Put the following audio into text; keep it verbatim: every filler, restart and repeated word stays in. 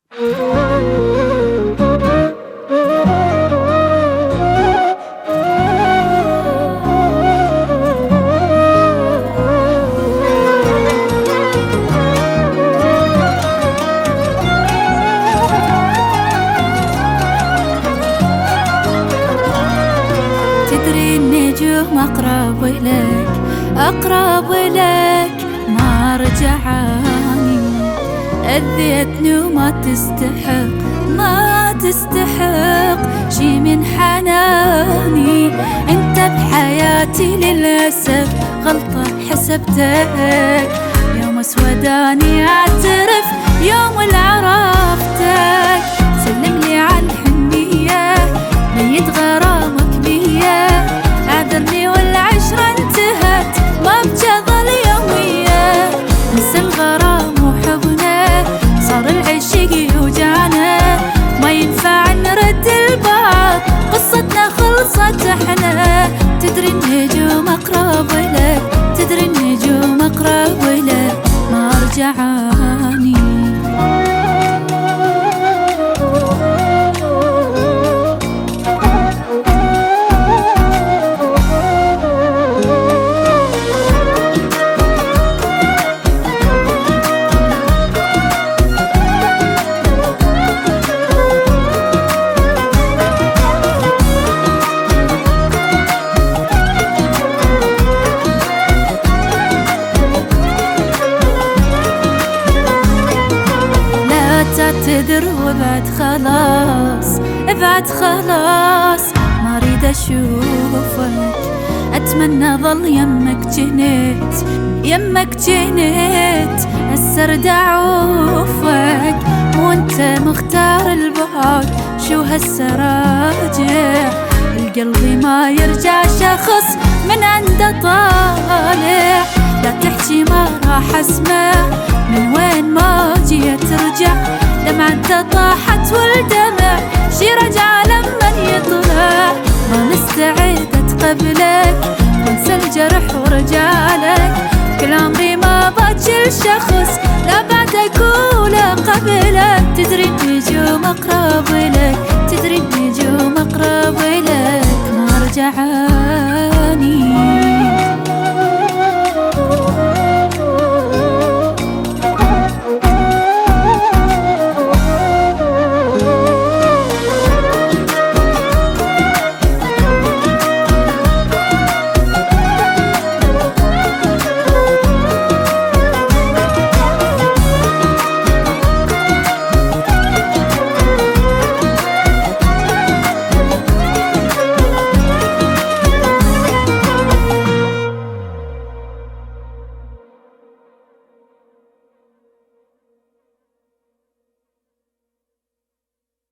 تدري النجوم أقرب إليك أقرب إليك ما رجعاني، أذيتني وما تستحق ما تستحق شي من حناني. انت بحياتي للأسف غلطة حسبتك، يوم اسوداني اعترف يوم اللي عرفتك. سلم لي على الحنية ميت غرامك بيا، اعذرني والعشرة انتهت ما بجضى اليومية. نسى الغرام وحبنا صار العشق يوجعنا، ما ينفع نرد البعض قصتنا خلصت احنا. تدري النجوم اقرب لك تدري النجوم اقرب لك ما رجعاني. تعتذر وابعد خلاص ابعد خلاص، ما اريد اشوفك. اتمنى ظل يمك جنيت يمك جنيت السرد اعوفك، وانت مختار البعد شو هالسراجع. القلب ما يرجع شخص من عنده طالع، لا تحكي ما راح اسمع من وين ما جيت ترجع. دمعته طاحت والدمع شي رجع لمن يطلع، ما مستعد اتقبلك وانسى الجرح ورجالك. كل عمري ما باجي الشخص لا بعدك ولا قبلك. تدري النجوم اقرب لك تدري النجوم اقرب لك ما رجعت.